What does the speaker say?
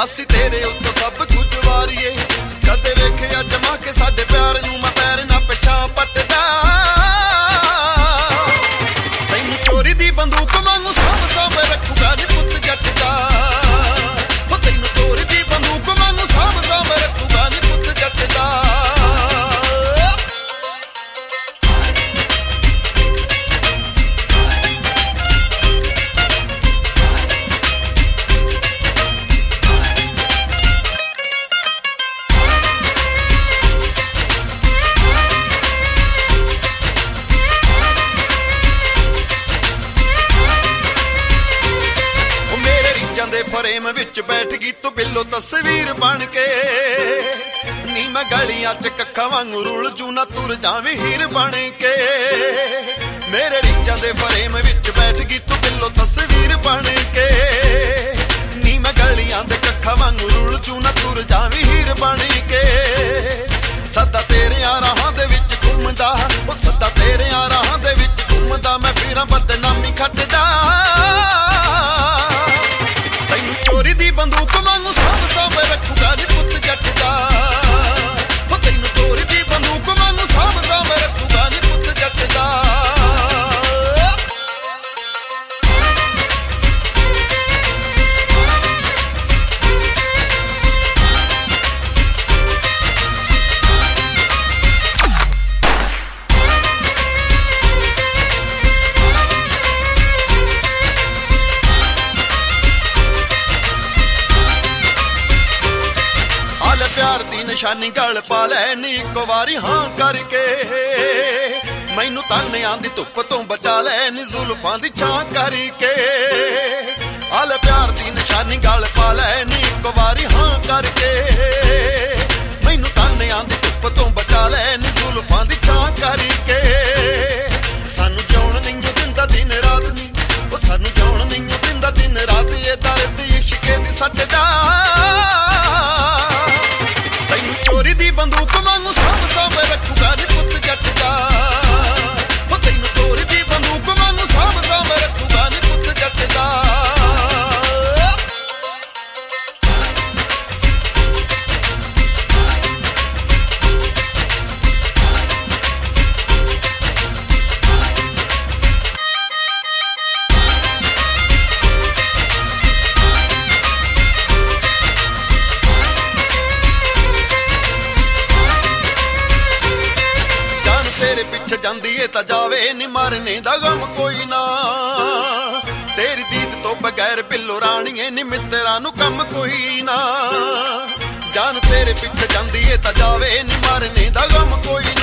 ਅਸੀਂ ਤੇਰੇ ਉੱਤੋਂ ਸਭ ਕੁਝ ਵਾਰੀਏ। ਕਦੇ ਵੇਖਿਆ ਜਮਾ ਕੇ ਸਾਡੇ ਪਿਆਰ ਨੂੰ ਮੈਂ ਪੈਰ ਨਾ ਪਿਛਾਂ ਪੱਟਦਾ। ਤੈਨੂੰ ਚੋਰੀ ਦੀ ਬੰਦੂਕ ਵਾਂਗੂ ਸਾਂਭ ਸਾਂਭ ਰੱਖੂਗਾ ਨੀ ਪੁੱਤ ਜੱਟ ਦਾ। ਹੋ ਤੈਨੂੰ ਚੋਰੀ ਦੀ ਬੰਦੂਕ ਵਾਂਗੂ ਸਾਂਭ ਸਾਂਭ ਰੱਖੂਗਾ ਨੀ ਪੁੱਤ ਜੱਟ ਦਾ। ਫਰੇਮ ਵਿੱਚ ਬੈਠ ਗਈ ਤੂੰ ਬਿੱਲੋ ਤਸਵੀਰ ਬਣ ਕੇ। ਨੀ ਮੈਂ ਗਲੀਆਂ ਚ ਕੱਖਾਂ ਵਾਂਗੂ ਰੁਲ ਜੂ ਨਾ ਤੁਰ ਜਾਵੇਂ ਹੀਰ ਬਣ ਕੇ। ਮੇਰੇ ਰੀਝਾਂ ਦੇ ਫਰੇਮ ਵਿੱਚ ਬੈਠ ਗਈ ਤੂੰ ਬਿੱਲੋ ਤਸਵੀਰ ਬਣ ਕੇ। ਨੀ ਮੈਂ ਗਲੀਆਂ ਦੇ ਕੱਖਾਂ ਵਾਂਗੂ ਰੁਲ ਜੂ ਨਾ ਤੁਰ ਜਾਵੇਂ ਹੀਰ ਬਣ ਕੇ। ਸਦਾ ਤੇਰਿਆਂ ਰਾਹਾਂ ਦੇ ਵਿੱਚ ਘੁੰਮਦਾ, ਉਹ ਸਦਾ ਤੇਰਿਆਂ ਰਾਹਾਂ ਦੇ ਵਿੱਚ ਘੁੰਮਦਾ। ਮੈਂ ਫੇਰਾਂ ਬਦਨਾਮੀ ਖੱਟਦਾ। ਚੋਰੀ ਦੀ ਬੰਦੂਕ ਵਾਂਗੂ ਸਾਂਭ ਸਾਂਭ ਰੱਖੂਗਾ ਨੀ ਪੁੱਤ ਜੱਟ ਦਾ। ਹੋ ਤੈਨੂੰ ਚੋਰੀ ਦੀ ਬੰਦੂਕ ਵਾਂਗੂ ਸਾਂਭ ਸਾਂਭ ਰੱਖੂਗਾ ਨੀ ਪੁੱਤ ਜੱਟ ਦਾ। ਪਿਆਰ ਦੀ ਨਿਸ਼ਾਨੀ ਗਲ ਪਾ ਲੈ ਨੀ ਇੱਕੋ ਵਾਰੀ ਹਾਂ ਕਰਕੇ। ਮੈਨੂੰ ਤਾਨਿਆਂ ਦੀ ਧੁੱਪ ਤੋਂ ਬਚਾ ਲੈ ਨੀ ਜ਼ੁਲਫਾਂ ਦੀ ਛਾਂ ਕਰਕੇ। ਆਲੇ ਪਿਆਰ ਦੀ ਨਿਸ਼ਾਨੀ ਗਲ ਪਾ ਲੈ ਨੀ ਇੱਕੋ ਵਾਰੀ ਹਾਂ ਕਰਕੇ। ਮੈਨੂੰ ਤਾਨਿਆਂ ਦੀ ਧੁੱਪ ਤੋਂ ਬਚਾ ਲੈ ਨੀ ਜ਼ੁਲਫਾਂ ਦੀ ਛਾਂ ਕਰਕੇ। ਸਾਨੂੰ ਜਿਉਣ ਨਹੀਂ ਦਿੰਦਾ ਦਿਨ ਰਾਤ ਨੀ, ਉਹ ਸਾਨੂੰ ਜਿਉਣ ਨਹੀਂ ਦਿੰਦਾ ਦਿਨ ਰਾਤ। ਇਹ ਦਰਦ ਇਸ਼ਕੇ ਦੀ ਸੱਟ ਦਾ। ਚੋਰੀ ਦੀ ਬੰਦੂਕ ਵਾਂਗੂ ਸਾਂਭ ਸਾਂਭ ਰੱਖੂਗਾ ਨੀ ਪੁੱਤ ਜੱਟ ਦਾ। ਹੋ ਤੈਨੂੰ ਚੋਰੀ ਦੀ ਬੰਦੂਕ ਵਾਂਗੂ ਸਾਂਭ ਸਾਂਭ ਰੱਖੂਗਾ ਨੀ ਪੁੱਤ ਜੱਟ ਦਾ। ਤੇਰੇ ਪਿੱਛੇ ਜਾਂਦੀ ਏ ਤਾਂ ਜਾਵੇ ਨੀ ਮਰਨੇ ਦਾ ਗਮ ਕੋਈ ਨਾ। ਤੇਰੀ ਦੀਦ ਤੋਂ ਬਗੈਰ ਬਿੱਲੋ ਰਾਣੀਏ ਨੀ ਮਿੱਤਰਾਂ ਨੂੰ ਕੰਮ ਕੋਈ ਨਾ। ਜਾਨ ਤੇਰੇ ਪਿੱਛੇ ਜਾਂਦੀ ਏ ਤਾਂ ਜਾਵੇ ਨੀ ਮਰਨੇ ਦਾ ਗਮ ਕੋਈ ਨਾ।